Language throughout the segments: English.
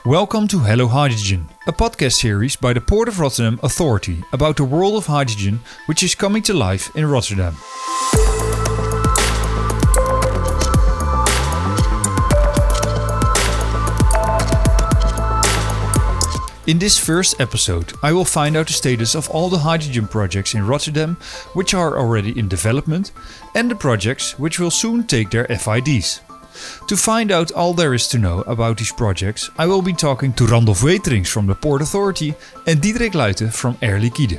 Welcome to Hello Hydrogen, a podcast series by the Port of Rotterdam Authority about the world of hydrogen which is coming to life in Rotterdam. In this first episode, I will find out the status of all the hydrogen projects in Rotterdam which are already in development and the projects which will soon take their FIDs. To find out all there is to know about these projects, I will be talking to Randolph Weterings from the Port Authority and Diederik Luijten from Air Liquide.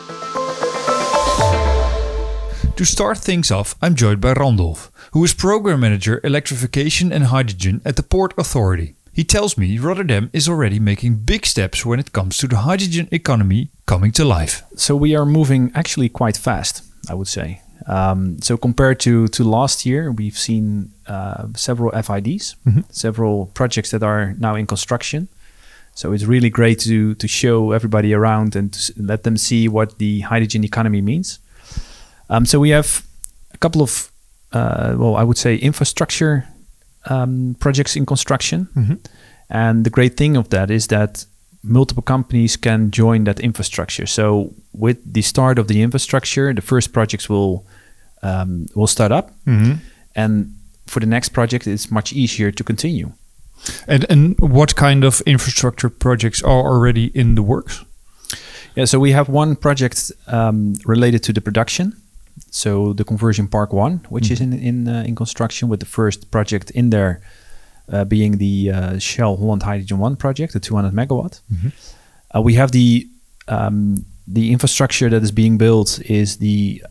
To start things off, I'm joined by Randolph, who is Program Manager Electrification and Hydrogen at the Port Authority. He tells me Rotterdam is already making big steps when it comes to the hydrogen economy coming to life. So we are moving actually quite fast, I would say. So compared to last year, we've seen several FIDs, several projects that are now in construction. So it's really great to show everybody around and to let them see what the hydrogen economy means. So we have a couple of, I would say infrastructure projects in construction. And the great thing of that is that multiple companies can join that infrastructure. So with the start of the infrastructure, the first projects will start up, and for the next project, it's much easier to continue. And what kind of infrastructure projects are already in the works? Yeah, so we have one project related to the production. So the Conversion Park 1, which is in construction, with the first project in there being the Shell Holland Hydrogen 1 project, the 200 megawatt. We have the infrastructure that is being built is the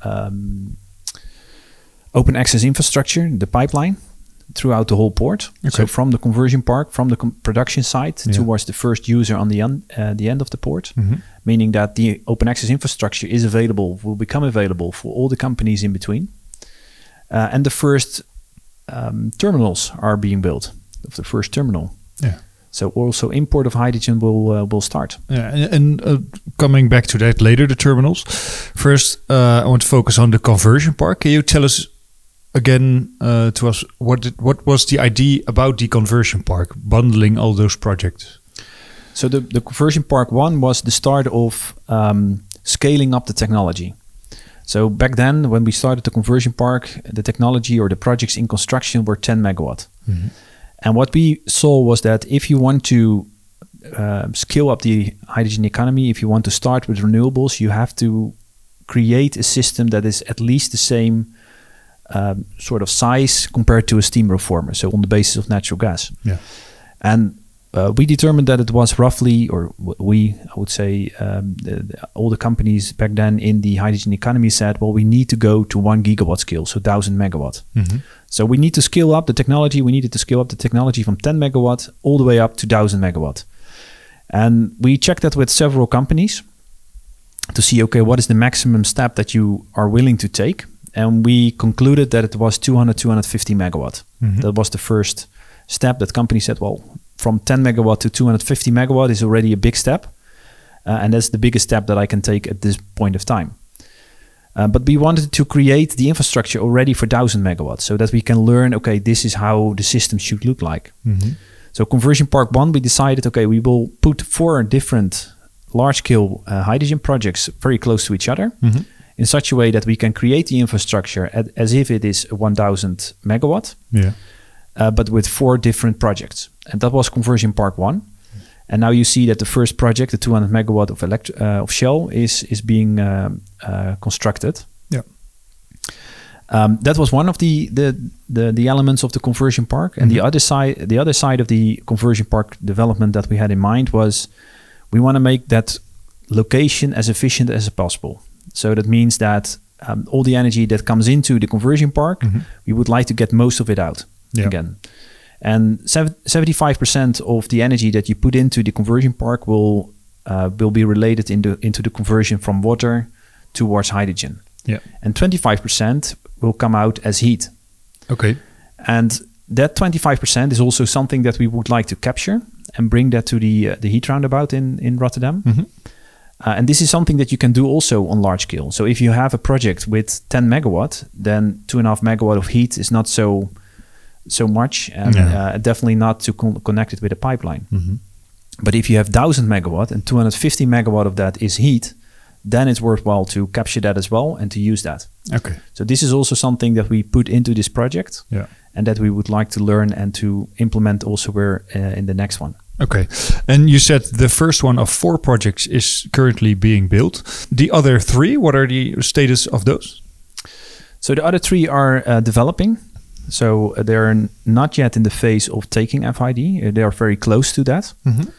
open access infrastructure, the pipeline throughout the whole port. Okay. So from the conversion park, from the production site towards the first user on the end of the port, meaning that the open access infrastructure is available, will become available for all the companies in between. And the first terminals are being built, of the first terminal. Yeah. So also import of hydrogen will start. Yeah, and coming back to that later, the terminals. First, I want to focus on the conversion park. Can you tell us again to us what was the idea about the conversion park, bundling all those projects? So the conversion park 1 was the start of scaling up the technology. So back then, when we started the conversion park, the technology or the projects in construction were 10 megawatt. And what we saw was that if you want to scale up the hydrogen economy, if you want to start with renewables, you have to create a system that is at least the same sort of size compared to a steam reformer, so on the basis of natural gas. Yeah. And we determined that it was roughly, or I would say, all the companies back then in the hydrogen economy said, well, we need to go to 1 gigawatt scale, so 1,000 megawatt. So we need to scale up the technology. We needed to scale up the technology from 10 megawatt all the way up to 1,000 megawatt. And we checked that with several companies to see, okay, what is the maximum step that you are willing to take? And we concluded that it was 250 megawatt. That was the first step that company said, well, from 10 megawatt to 250 megawatt is already a big step. And that's the biggest step that I can take at this point of time. But we wanted to create the infrastructure already for 1,000 megawatts so that we can learn, okay, this is how the system should look like. So Conversion Park 1, we decided, okay, we will put 4 different large-scale hydrogen projects very close to each other in such a way that we can create the infrastructure as if it is 1,000 megawatt, but with 4 different projects. And that was Conversion Park 1. And now you see that the first project, the 200 megawatt of Shell, is being constructed. Yeah. That was one of the elements of the conversion park, and the other side of the conversion park development that we had in mind was we want to make that location as efficient as possible. So that means that all the energy that comes into the conversion park, we would like to get most of it out again. And 75% of the energy that you put into the conversion park will be related into the conversion from water towards hydrogen. Yeah. And 25% will come out as heat. Okay. And that 25% is also something that we would like to capture and bring that to the heat roundabout in Rotterdam. And this is something that you can do also on large scale. So if you have a project with 10 megawatt, then 2.5 megawatt of heat is not so much, and definitely not to connect it with a pipeline. But if you have 1,000 megawatt and 250 megawatt of that is heat, then it's worthwhile to capture that as well and to use that. Okay. So this is also something that we put into this project, and that we would like to learn and to implement also in the next one. Okay. And you said the first one of 4 projects is currently being built. The other 3, what are the status of those? So the other 3 are developing. So they're not yet in the phase of taking FID. They are very close to that.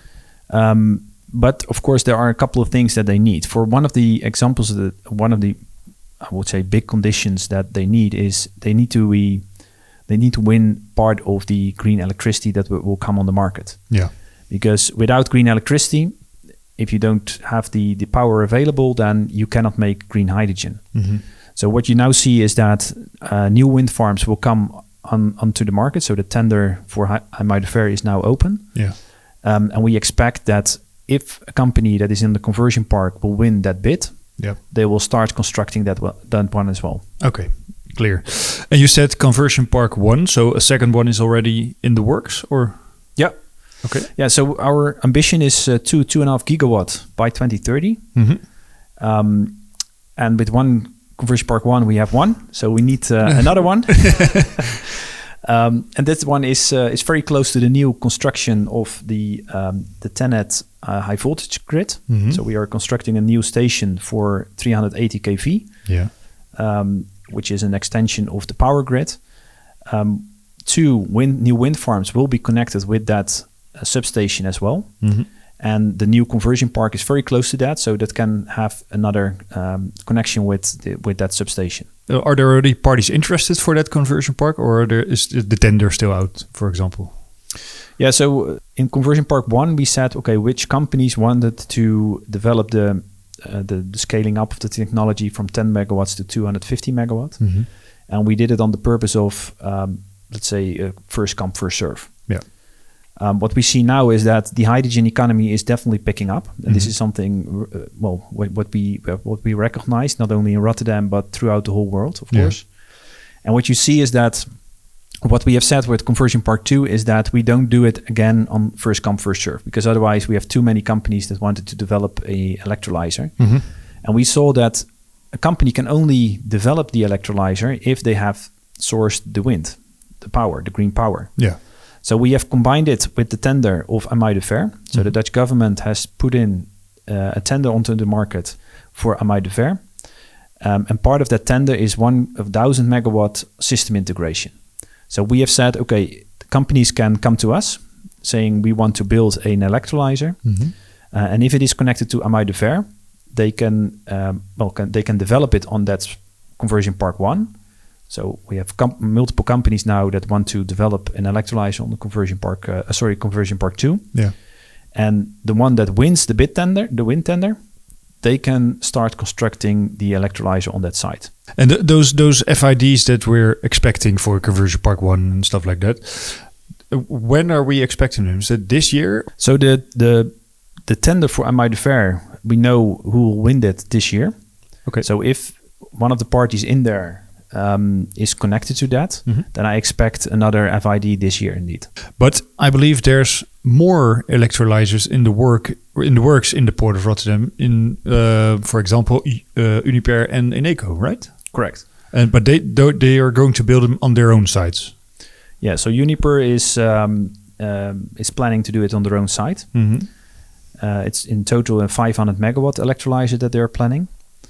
But of course, there are a couple of things that they need. For one of the examples, one of the, I would say, big conditions that they need is they need to win part of the green electricity that will come on the market. Yeah. Because without green electricity, if you don't have the power available, then you cannot make green hydrogen. So what you now see is that new wind farms will come onto the market. So the tender for IJmuiden is now open. Yeah. And we expect that if a company that is in the conversion park will win that bid, they will start constructing that one as well. Okay, clear. And you said conversion park 1, so a second one is already in the works, or? Yeah. Okay. Yeah, so our ambition is 2.5 gigawatt by 2030. And with one conversion park 1, we have one, so we need another one. And that one is very close to the new construction of the TenneT high voltage grid. So we are constructing a new station for 380 kV, which is an extension of the power grid. 2 new wind farms will be connected with that substation as well. And the new conversion park is very close to that, so that can have another connection with that substation. Are there already parties interested for that conversion park, or is the tender still out, for example? Yeah, so in conversion park 1, we said, okay, which companies wanted to develop the scaling up of the technology from 10 megawatts to 250 megawatt. And we did it on the purpose of, let's say, first come, first serve. Yeah. What we see now is that the hydrogen economy is definitely picking up, and this is something what we recognize not only in Rotterdam but throughout the whole world, of course. And what you see is that what we have said with conversion park 2 is that we don't do it again on first come first serve, because otherwise we have too many companies that wanted to develop a electrolyzer, and we saw that a company can only develop the electrolyzer if they have sourced the wind, the power, the green power. Yeah. So we have combined it with the tender of IJmuiden. So the Dutch government has put in a tender onto the market for IJmuiden. And part of that tender is 1,000 megawatt system integration. So we have said, okay, companies can come to us saying we want to build an electrolyzer. And if it is connected to IJmuiden, they can develop it on that conversion park 1. So we have multiple companies now that want to develop an electrolyzer on the conversion park 2. Yeah. And the one that wins the wind tender, they can start constructing the electrolyzer on that site. And those FIDs that we're expecting for conversion park 1 and stuff like that, when are we expecting them? Is it this year? So the tender for IJmuiden, we know who will win that this year. Okay. So if one of the parties in there is connected to that, then I expect another FID this year indeed. But I believe there's more electrolyzers in the works in the port of Rotterdam, in for example Uniper and Eneco, right? Correct. But they are going to build them on their own sites. Yeah. So Uniper is planning to do it on their own site. It's in total a 500 megawatt electrolyzer that they're planning.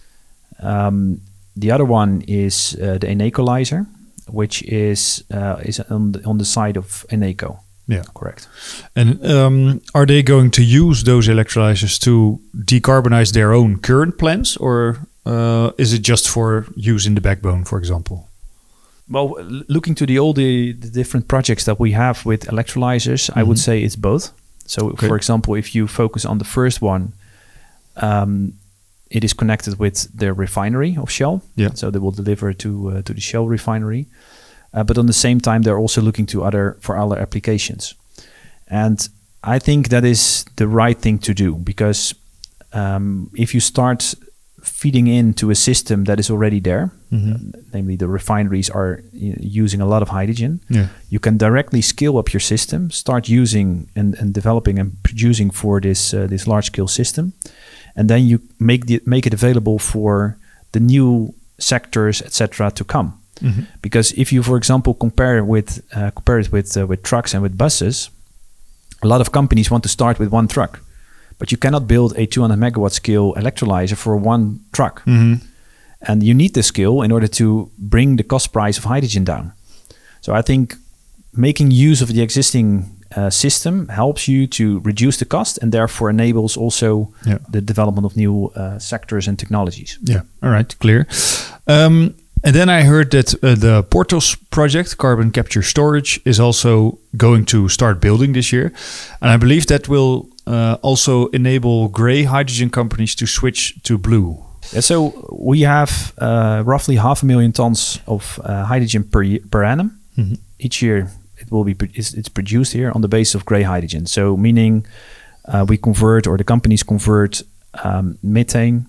The other one is the Enecolyzer, which is on the side of Eneco. Yeah, correct. And are they going to use those electrolyzers to decarbonize their own current plants, or is it just for use in the backbone, for example? Well, looking to all the different projects that we have with electrolyzers, I would say it's both. So, for example, if you focus on the first one, it is connected with the refinery of Shell. Yeah. So they will deliver to the Shell refinery. But on the same time, they're also looking to for other applications. And I think that is the right thing to do, because if you start feeding into a system that is already there. Namely, the refineries are using a lot of hydrogen. Yeah. You can directly scale up your system, start using and developing and producing for this large-scale system, and then you make it available for the new sectors, etc., to come. Because if you, for example, compare it with trucks and with buses, a lot of companies want to start with one truck, but you cannot build a 200 megawatt scale electrolyzer for one truck. And you need the scale in order to bring the cost price of hydrogen down. So I think making use of the existing system helps you to reduce the cost and therefore enables also the development of new sectors and technologies. Yeah, all right, clear. And then I heard that the Porthos project, carbon capture storage, is also going to start building this year. And I believe that will also enable grey hydrogen companies to switch to blue. Yeah, so we have roughly 500,000 tons of hydrogen per annum. Each year it will be it's produced here on the basis of grey hydrogen. So meaning we convert, or the companies convert, methane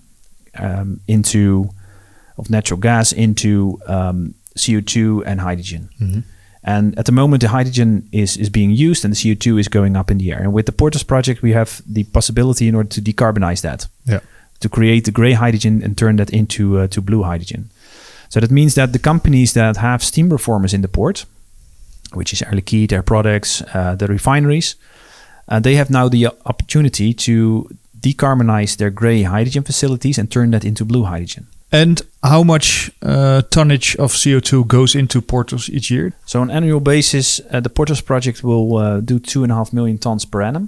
of natural gas into CO2 and hydrogen. And at the moment, the hydrogen is being used and the CO2 is going up in the air. And with the Porthos project, we have the possibility in order to decarbonize that, to create the gray hydrogen and turn that into to blue hydrogen. So that means that the companies that have steam reformers in the port, which is Air Liquide, Air Products, the refineries, they have now the opportunity to decarbonize their gray hydrogen facilities and turn that into blue hydrogen. And how much tonnage of CO2 goes into Porthos each year? So on an annual basis, the Porthos project will do 2.5 million tons per annum,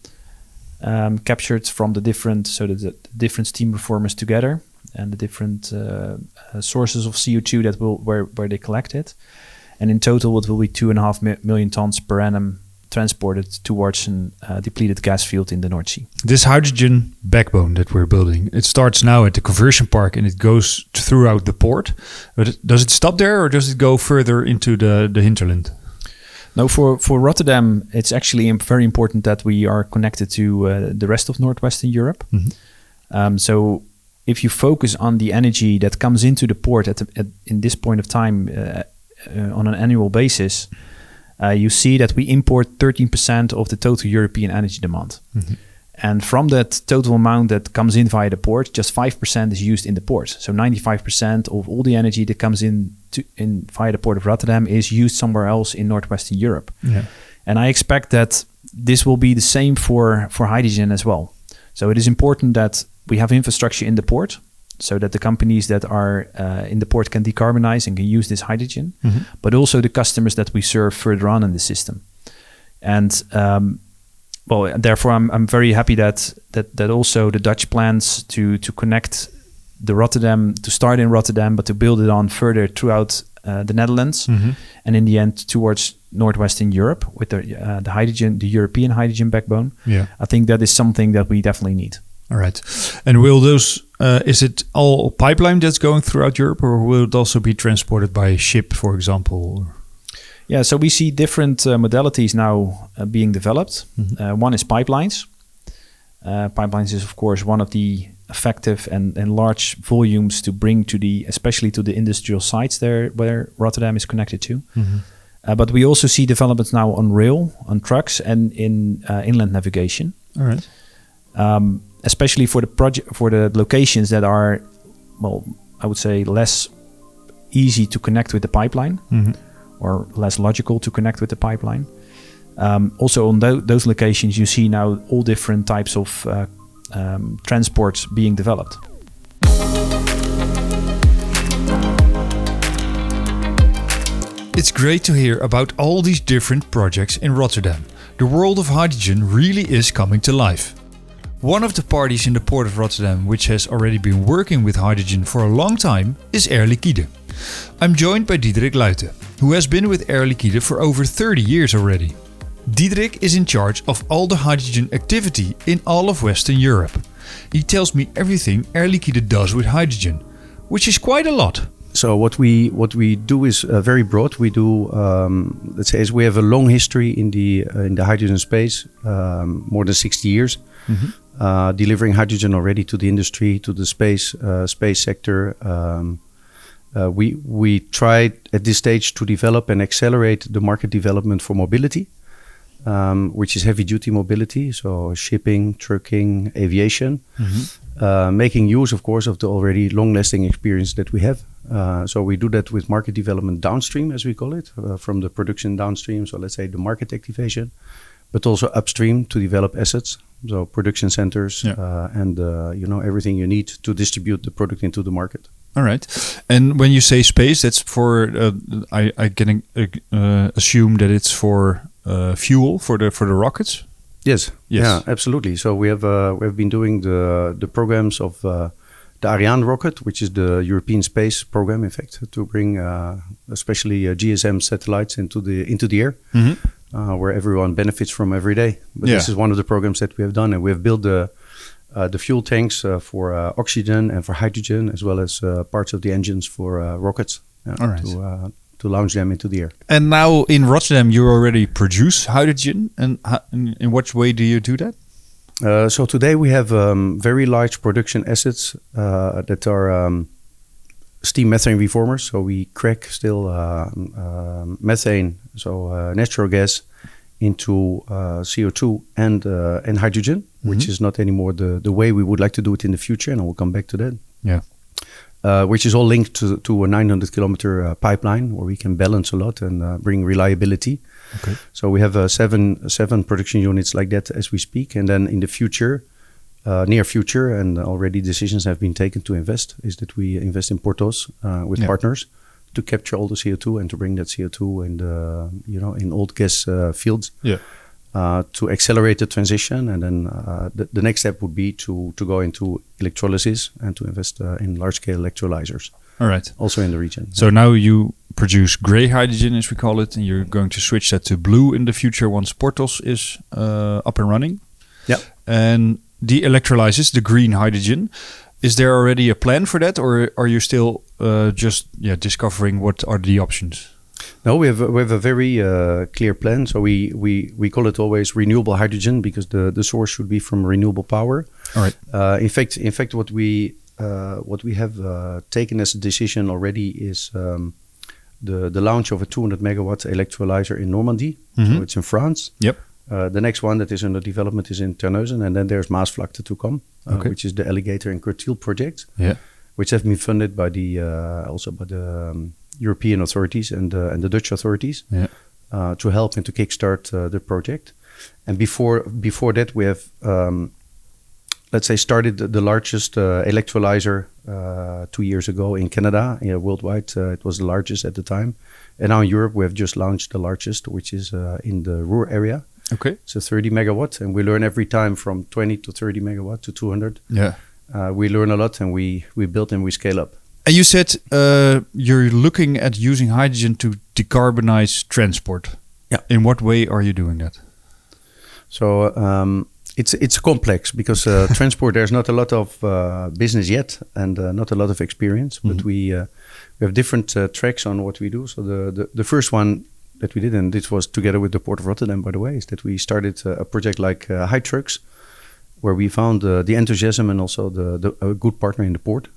captured from the different steam reformers together and the different sources of CO2 that where they collect it. And in total, it will be 2.5 million tons per annum transported towards a depleted gas field in the North Sea. This hydrogen backbone that we're building, it starts now at the conversion park and it goes throughout the port. But does it stop there or does it go further into the hinterland? No, for Rotterdam, it's actually very important that we are connected to the rest of Northwestern Europe. So if you focus on the energy that comes into the port in this point of time on an annual basis, you see that we import 13% of the total European energy demand. And from that total amount that comes in via the port, just 5% is used in the port. So 95% of all the energy that comes in via the port of Rotterdam is used somewhere else in Northwestern Europe. And I expect that this will be the same for hydrogen as well. So it is important that we have infrastructure in the port, so that the companies that are in the port can decarbonize and can use this hydrogen, but also the customers that we serve further on in the system. And therefore, I'm very happy that also the Dutch plans to connect the Rotterdam, to start in Rotterdam, but to build it on further throughout the Netherlands, and in the end towards Northwestern Europe with the hydrogen, the European hydrogen backbone. I think that is something that we definitely need. All right. And will those, is it all pipeline that's going throughout Europe, or will it also be transported by ship, for example? Yeah, so we see different modalities now being developed. One is pipelines. Pipelines is, of course, one of the effective and large volumes to bring especially to the industrial sites there where Rotterdam is connected to. But we also see developments now on rail, on trucks, and in inland navigation. All right. Especially for the locations that are, I would say less easy to connect with the pipeline, or less logical to connect with the pipeline. Also on those locations, you see now all different types of transports being developed. It's great to hear about all these different projects in Rotterdam. The world of hydrogen really is coming to life. One of the parties in the port of Rotterdam which has already been working with hydrogen for a long time is Air Liquide. I'm joined by Diederik Luyten, who has been with Air Liquide for over 30 years already. Diederik is in charge of all the hydrogen activity in all of Western Europe. He tells me everything Air Liquide does with hydrogen, which is quite a lot. So what we do is very broad. We do, let's say, we have a long history in the hydrogen space, more than 60 years. delivering hydrogen already to the industry, to the space sector. We tried at this stage to develop and accelerate the market development for mobility, which is heavy duty mobility, so shipping, trucking, aviation, making use, of course, of the already long lasting experience that we have. So we do that with market development downstream, as we call it, from the production downstream. So let's say the market activation, but also upstream to develop assets. So production centers and everything you need to distribute the product into the market. All right. And when you say space, that's for I can assume that it's for fuel for the rockets. Yes. Yeah, absolutely. So we have been doing the programs of the Ariane rocket, which is the European space program, in fact, to bring especially GSM satellites into the air, where everyone benefits from every day. But this is one of the programs that we have done, and we have built the fuel tanks for oxygen and for hydrogen, as well as parts of the engines for rockets. All right. To launch them into the air. And now in Rotterdam, you already produce hydrogen, and in what way do you do that? So today we have very large production assets that are steam methane reformers. So we crack still methane, so natural gas, into CO2 and hydrogen, which is not anymore the way we would like to do it in the future, and I will come back to that. Yeah. Which is all linked to a 900-kilometer pipeline where we can balance a lot and bring reliability. Okay. So we have seven production units like that as we speak. And then in the future, near future, and already decisions have been taken to invest, is that we invest in Porthos with partners to capture all the CO2 and to bring that CO2 in old gas fields. Yeah. To accelerate the transition, and then the next step would be to go into electrolysis and to invest in large-scale electrolyzers. All right. Also in the region. So now you produce grey hydrogen, as we call it, and you're going to switch that to blue in the future once Porthos is up and running. Yeah. And the electrolysis, the green hydrogen, is there already a plan for that, or are you still just discovering what are the options? No, we have a very clear plan. So we call it always renewable hydrogen because the source should be from renewable power. All right. In fact, what we have taken as a decision already is the launch of a 200 megawatt electrolyzer in Normandy. So it's in France. Yep. The next one that is under development is in Terneuzen, and then there's Maasvlakte to come, which is the Alligator and Curtil project, which have been funded by the European authorities and the Dutch authorities to help and to kickstart the project. And before that, we have let's say started the largest electrolyzer 2 years ago in Canada. Worldwide, it was the largest at the time. And now in Europe, we have just launched the largest, which is in the Ruhr area. Okay. It's a 30 megawatt, and we learn every time from 20 to 30 megawatt to 200. Yeah. We learn a lot, and we build and we scale up. And you said you're looking at using hydrogen to decarbonize transport. Yeah. In what way are you doing that? So it's complex because transport, there's not a lot of business yet and not a lot of experience. But we have different tracks on what we do. So the first one that we did, and this was together with the Port of Rotterdam, by the way, is that we started a project like Hydtrucks, where we found the enthusiasm and also a good partner in the port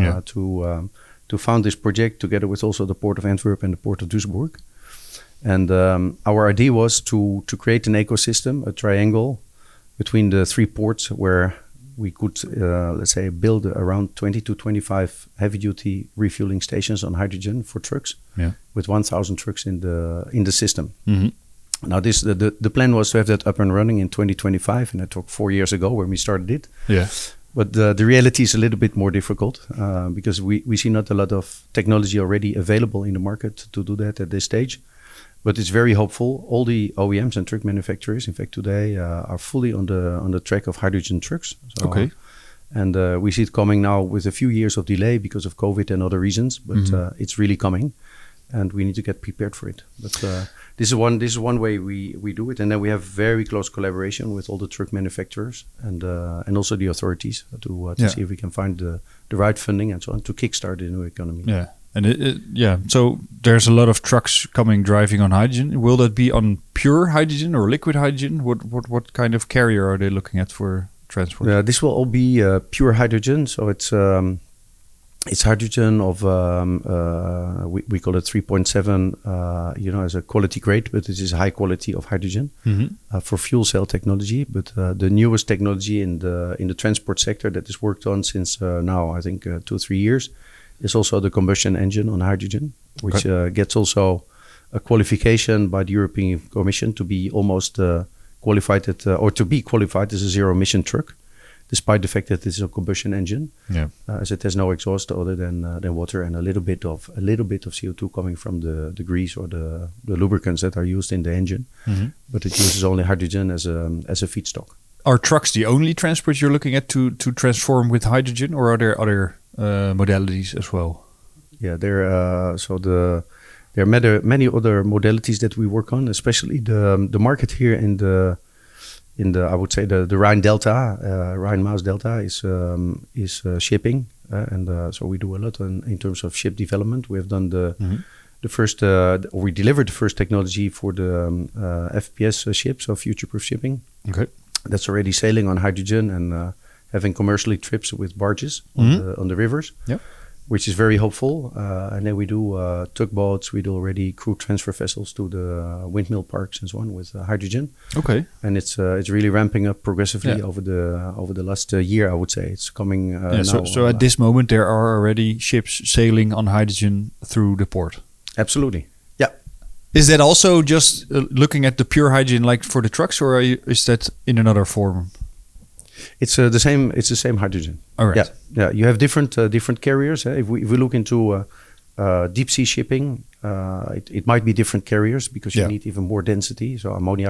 to found this project together with also the Port of Antwerp and the Port of Duisburg. And our idea was to create an ecosystem, a triangle between the three ports where we could, let's say, build around 20 to 25 heavy-duty refueling stations on hydrogen for trucks, with 1,000 trucks in the system. Now, the plan was to have that up and running in 2025, and that took 4 years ago when we started it. Yeah. But the reality is a little bit more difficult because we see not a lot of technology already available in the market to do that at this stage. But it's very hopeful. All the OEMs and truck manufacturers, in fact, today are fully on the track of hydrogen trucks. So, okay. And we see it coming now with a few years of delay because of COVID and other reasons. But it's really coming, and we need to get prepared for it. But this is one way we do it, and then we have very close collaboration with all the truck manufacturers and also the authorities to see if we can find the right funding and so on to kickstart the new economy. Yeah. And so there's a lot of trucks driving on hydrogen. Will that be on pure hydrogen or liquid hydrogen? What kind of carrier are they looking at for transport? This will all be pure hydrogen. So it's hydrogen of we call it 3.7, as a quality grade, but it is high quality of hydrogen for fuel cell technology. But the newest technology in the transport sector that is worked on since now I think 2 or 3 years is also the combustion engine on hydrogen, which gets also a qualification by the European Commission to be almost qualified or to be qualified as a zero emission truck, despite the fact that it's a combustion engine, as it has no exhaust other than water and a little bit of CO2 coming from the grease or the lubricants that are used in the engine, but it uses only hydrogen as a feedstock. Are trucks the only transport you're looking at to transform with hydrogen, or are there other modalities as well? Yeah, there are many other modalities that we work on, especially the market here in the I would say the Rhine Delta, Rhine-Maas Delta is shipping, and so we do a lot in terms of ship development. We have done the first, we delivered the first technology for the FPS ship, so future-proof shipping. Okay, that's already sailing on hydrogen and having commercially trips with barges on the rivers. Yeah. Which is very hopeful. And then we do tugboats. We do already crew transfer vessels to the windmill parks and so on with hydrogen. Okay. And it's really ramping up progressively over the last year. I would say it's coming. Now so at this moment there are already ships sailing on hydrogen through the port. Absolutely. Yeah. Is that also just looking at the pure hydrogen like for the trucks, or is that in another form? It's the same. It's the same hydrogen. All right. Yeah. You have different carriers. If we look into deep sea shipping, it might be different carriers because you need even more density. So ammonia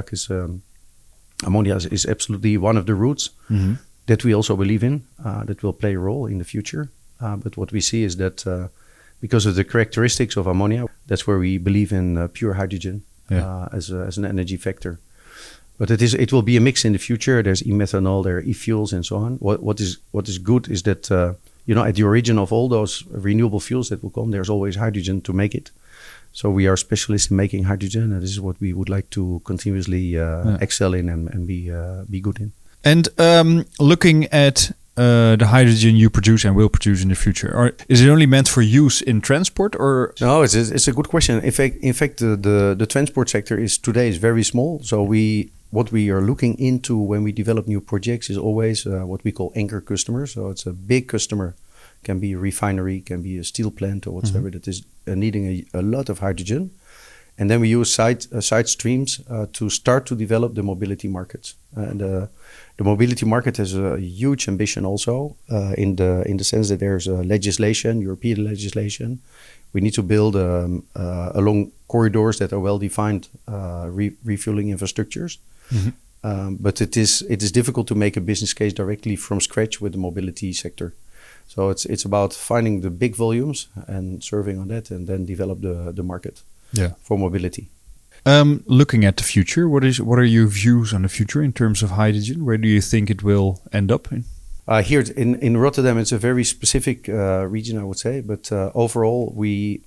is absolutely one of the routes that we also believe in that will play a role in the future. But what we see is that because of the characteristics of ammonia, that's where we believe in pure hydrogen as an energy factor. But it will be a mix in the future. There's e-methanol, there are e-fuels, and so on. What is good is that at the origin of all those renewable fuels that will come, there's always hydrogen to make it. So we are specialists in making hydrogen, and this is what we would like to continuously excel in and be good in. And looking at the hydrogen you produce and will produce in the future, is it only meant for use in transport, or? No, it's a good question. In fact, the transport sector is very small. So what we are looking into when we develop new projects is always what we call anchor customers. So it's a big customer, can be a refinery, can be a steel plant or whatsoever that is needing a lot of hydrogen. And then we use side streams to start to develop the mobility markets. And the mobility market has a huge ambition also in the sense that there's legislation, European legislation. We need to build along corridors that are well-defined refueling infrastructures. But it is difficult to make a business case directly from scratch with the mobility sector. So it's about finding the big volumes and serving on that, and then develop the market for mobility. Looking at the future, what are your views on the future in terms of hydrogen? Where do you think it will end up in? Here in Rotterdam, it's a very specific region, I would say. But overall, we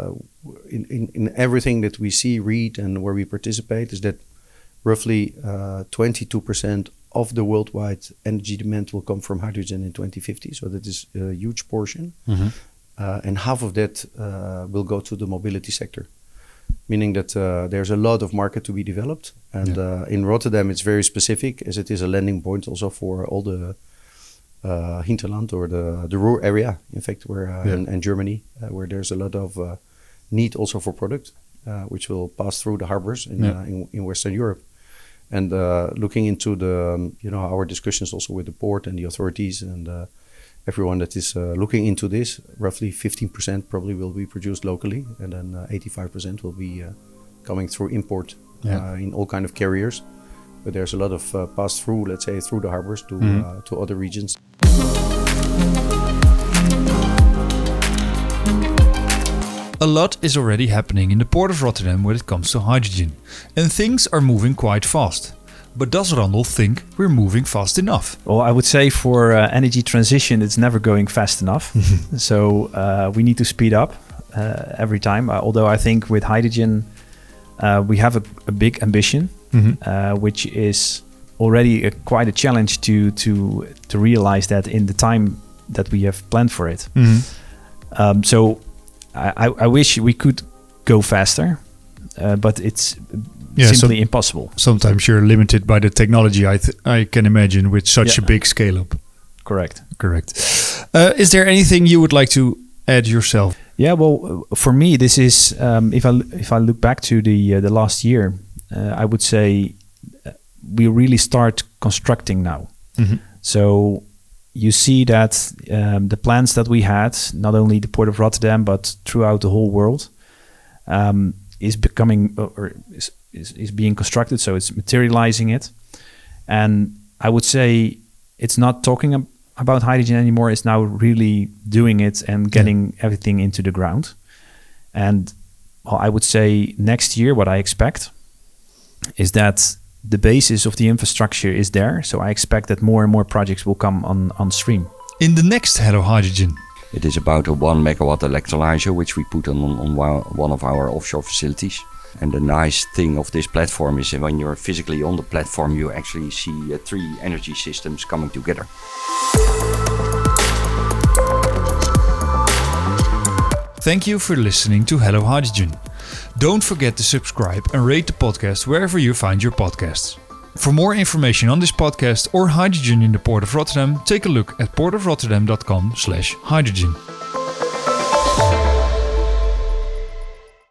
in everything that we see, read, and where we participate, is that roughly 22% of the worldwide energy demand will come from hydrogen in 2050. So that is a huge portion. And half of that will go to the mobility sector, meaning that there's a lot of market to be developed. And in Rotterdam, it's very specific, as it is a landing point also for all the hinterland or the Ruhr area, in fact, where and Germany, where there's a lot of need also for product, which will pass through the harbors in Western Europe. And looking into our discussions also with the port and the authorities and everyone that is looking into this, roughly 15% probably will be produced locally, and then 85% will be coming through import in all kind of carriers. But there's a lot of pass through, let's say, through the harbors to other regions. A lot is already happening in the port of Rotterdam when it comes to hydrogen, and things are moving quite fast. But does Randel think we're moving fast enough? Well, I would say for energy transition, it's never going fast enough. So we need to speed up every time. Although I think with hydrogen, we have a big ambition, which is already quite a challenge to realize that in the time that we have planned for it. So I wish we could go faster, but it's simply impossible. Sometimes you're limited by the technology, I can imagine, with such a big scale up. Correct. Is there anything you would like to add yourself? Yeah, well, for me, this is if I look back to the last year, I would say we really start constructing now. So you see that the plans that we had, not only the Port of Rotterdam but throughout the whole world, is becoming or is being constructed. So it's materializing it, and I would say it's not talking about hydrogen anymore. It's now really doing it and getting everything into the ground. And I would say next year, what I expect is that the basis of the infrastructure is there. So I expect that more and more projects will come on stream. In the next Hello Hydrogen. It is about a 1 megawatt electrolyzer, which we put on one of our offshore facilities. And the nice thing of this platform is that when you're physically on the platform, you actually see 3 energy systems coming together. Thank you for listening to Hello Hydrogen. Don't forget to subscribe and rate the podcast wherever you find your podcasts. For more information on this podcast or hydrogen in the Port of Rotterdam, take a look at portofrotterdam.com/hydrogen.